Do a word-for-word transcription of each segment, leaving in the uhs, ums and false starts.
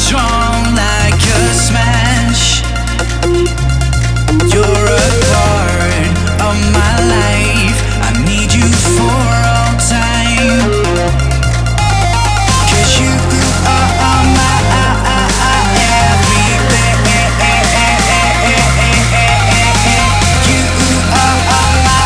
strong like a smash. You're a part of my life. I need you for all time. 'Cause you are my everything. You are my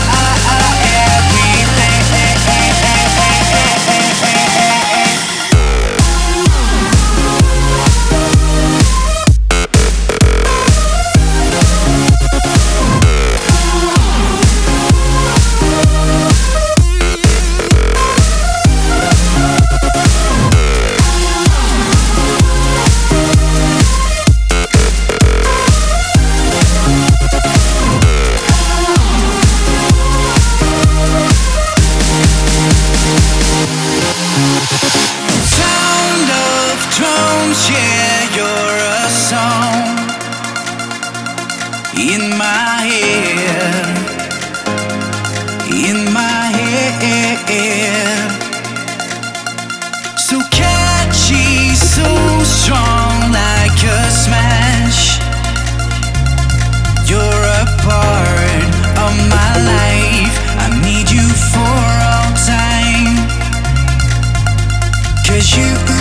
sound of drums, yeah, you're a song in my head, in my head. So catchy, so strong like a smash. You're a part of my life. I need you for all time. 'Cause you